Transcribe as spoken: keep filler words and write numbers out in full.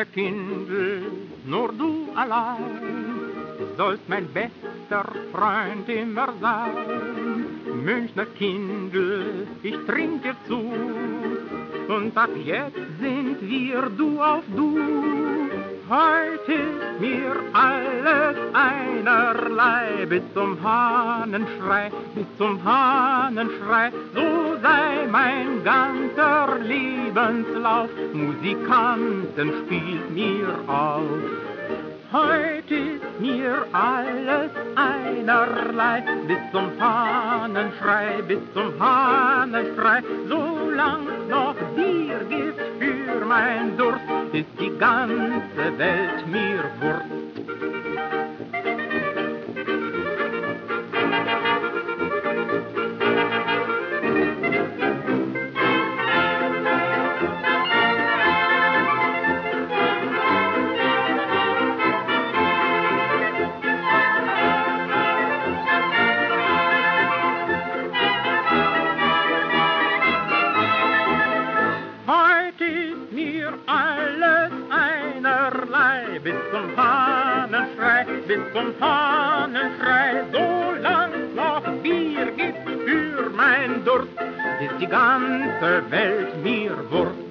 Münchner Kindl, nur du allein sollst mein bester Freund immer sein. Münchner Kindl, ich trink dir zu, und ab jetzt sind wir du auf du. Heut ist mir alles einerlei, bis zum Hahnenschrei, bis zum Hahnenschrei. So sei mein ganzer Lebenslauf, Musikanten spielt mir auf. Heut ist mir alles einerlei, bis zum Hahnenschrei, bis zum Hahnenschrei. Solang noch Bier gibt für mein Durst, ist die ganze Welt mir Wurst. Bis zum Hahnenschrei, bis zum Hahnenschrei, solang noch Bier gibt für mein Durst, ist die ganze Welt mir Wurst.